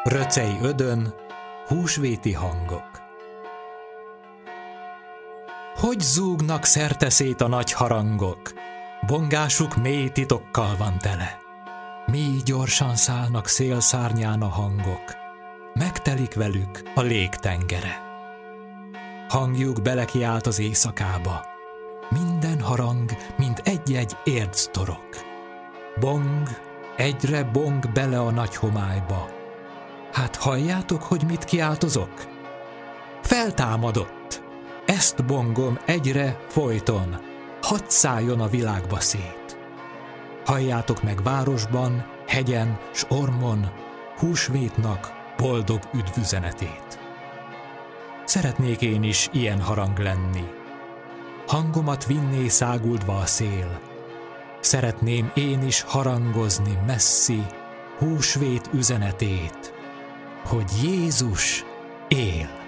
Röcei ödön, húsvéti hangok. Hogy zúgnak szerteszét a nagy harangok, bongásuk mély titokkal van tele. Mi gyorsan szállnak szélszárnyán a hangok, megtelik velük a légtengere. Hangjuk belekiált az éjszakába, minden harang, mint egy-egy érdsztorok. Bong, egyre bong bele a nagy homályba. Hát halljátok, hogy mit kiáltozok? Feltámadott! Ezt bongom egyre folyton, hadd szálljon a világba szét. Halljátok meg városban, hegyen s ormon, húsvétnak boldog üdvüzenetét. Szeretnék én is ilyen harang lenni. Hangomat vinné száguldva a szél. Szeretném én is harangozni messzi húsvét üzenetét, hogy Jézus él.